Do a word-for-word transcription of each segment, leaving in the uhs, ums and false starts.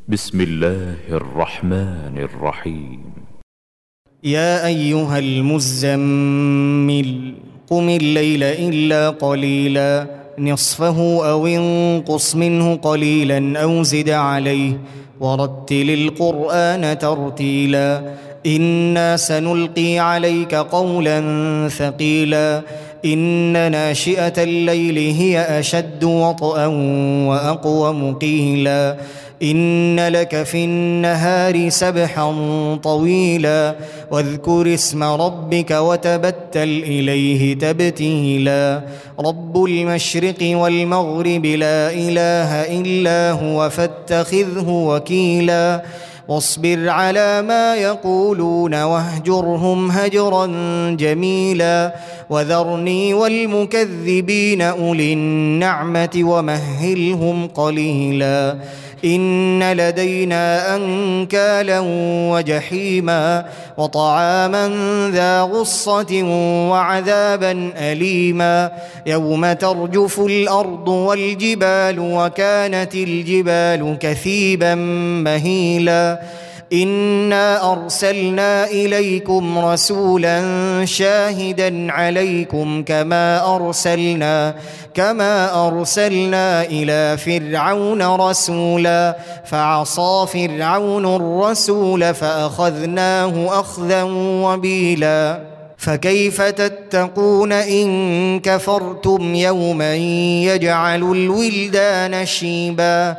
بسم الله الرحمن الرحيم. يا أيها المزمل قم الليل إلا قليلا نصفه أو انقص منه قليلا أو زد عليه ورتل القرآن ترتيلا إنا سنلقي عليك قولا ثقيلا إن ناشئة الليل هي أشد وطئا وأقوم قيلا إن لك في النهار سبحا طويلا واذكر اسم ربك وتبتل إليه تبتيلا رب المشرق والمغرب لا إله إلا هو فاتخذه وكيلا واصبر على ما يقولون واهجرهم هجرا جميلا وذرني والمكذبين أولي النعمة ومهلهم قليلا إن لدينا أنكالا وجحيما وطعاما ذا غصة وعذابا أليما يوم ترجف الأرض والجبال وكانت الجبال كثيبا مهيلا إنا أرسلنا إليكم رسولا شاهدا عليكم كما أرسلنا كما أرسلنا إلى فرعون رسولا فعصى فرعون الرسول فأخذناه أخذا وبيلا فكيف تتقون إن كفرتم يوما يجعل الولدان شيبا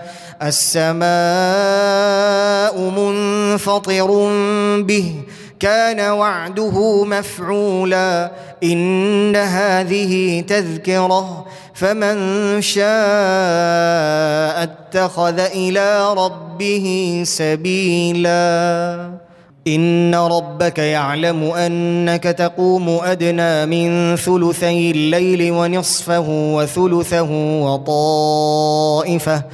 السماء منفطر به كان وعده مفعولا إن هذه تذكرة فمن شاء اتخذ إلى ربه سبيلا إن ربك يعلم أنك تقوم أدنى من ثلثي الليل ونصفه وثلثه وطائفة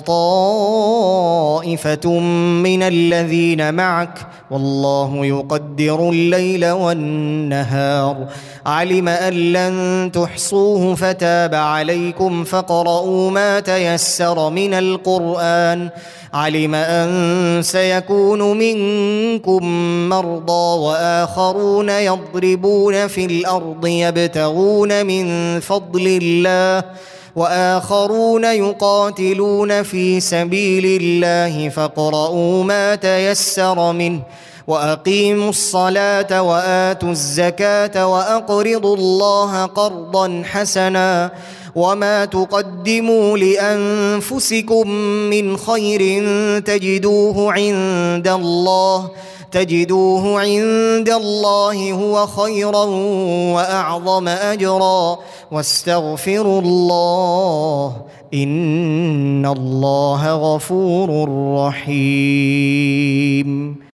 وطائفة من الذين معك والله يقدر الليل والنهار علم أن لن تحصوه فتاب عليكم فاقرؤوا ما تيسر من القرآن علم أن سيكون منكم مرضى وآخرون يضربون في الأرض يبتغون من فضل الله وآخرون يقاتلون في سبيل الله فاقرؤوا ما تيسر منه وأقيموا الصلاة وآتوا الزكاة وأقرضوا الله قرضا حسنا وما تقدموا لأنفسكم من خير تجدوه عند الله تجدوه عند الله هو خيرا وأعظم أجرا واستغفروا الله إن الله غفور رحيم.